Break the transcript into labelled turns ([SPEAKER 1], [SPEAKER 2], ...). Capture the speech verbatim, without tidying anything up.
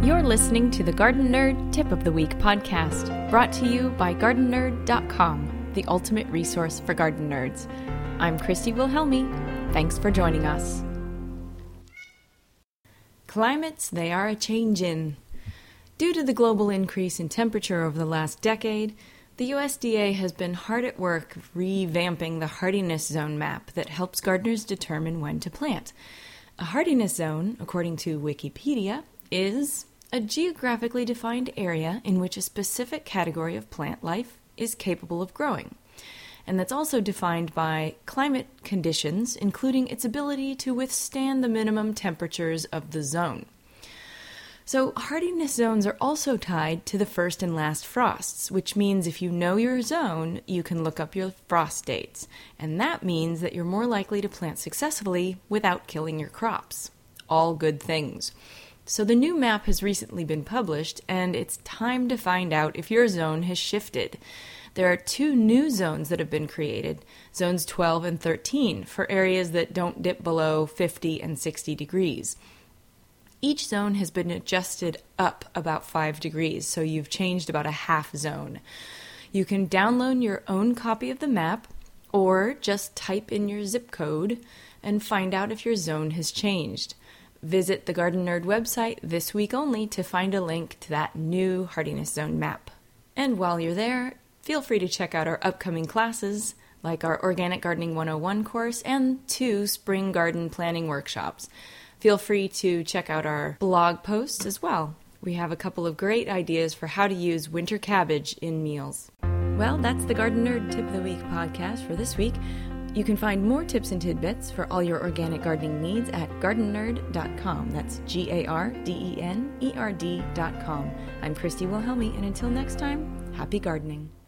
[SPEAKER 1] You're listening to the Garden Nerd Tip of the Week podcast, brought to you by garden nerd dot com, the ultimate resource for garden nerds. I'm Christy Wilhelmi. Thanks for joining us. Climates, they are a-changin'. Due to the global increase in temperature over the last decade, the U S D A has been hard at work revamping the hardiness zone map that helps gardeners determine when to plant. A hardiness zone, according to Wikipedia, is a geographically defined area in which a specific category of plant life is capable of growing. And that's also defined by climate conditions, including its ability to withstand the minimum temperatures of the zone. So hardiness zones are also tied to the first and last frosts, which means if you know your zone, you can look up your frost dates. And that means that you're more likely to plant successfully without killing your crops. All good things. So the new map has recently been published, and it's time to find out if your zone has shifted. There are two new zones that have been created, zones twelve and thirteen, for areas that don't dip below fifty and sixty degrees. Each zone has been adjusted up about five degrees, so you've changed about a half zone. You can download your own copy of the map, or just type in your zip code and find out if your zone has changed. Visit the Garden Nerd website this week only to find a link to that new hardiness zone map. And while you're there, feel free to check out our upcoming classes, like our Organic Gardening one oh one course and two spring garden planning workshops. Feel free to check out our blog posts as well. We have a couple of great ideas for how to use winter cabbage in meals. Well, that's the Garden Nerd Tip of the Week podcast for this week. You can find more tips and tidbits for all your organic gardening needs at garden nerd dot com. That's G A R D E N E R D dot com. I'm Christy Wilhelmi, and until next time, happy gardening.